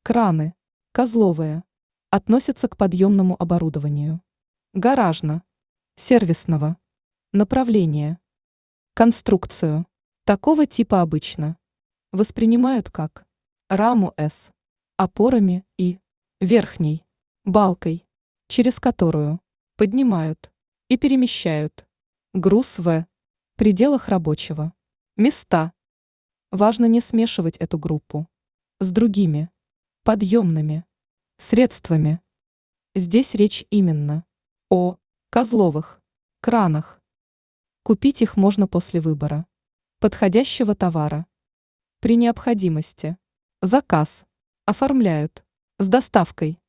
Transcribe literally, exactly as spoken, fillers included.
Краны. Козловые. Относятся к подъемному оборудованию. Гаражно. Сервисного. Направление. Конструкцию. Такого типа обычно воспринимают как раму С опорами и верхней балкой, через которую поднимают и перемещают груз в пределах рабочего места. Важно не смешивать эту группу с другими подъемными средствами. Здесь речь именно о козловых кранах. Купить их можно после выбора подходящего товара. При необходимости заказ оформляют с доставкой.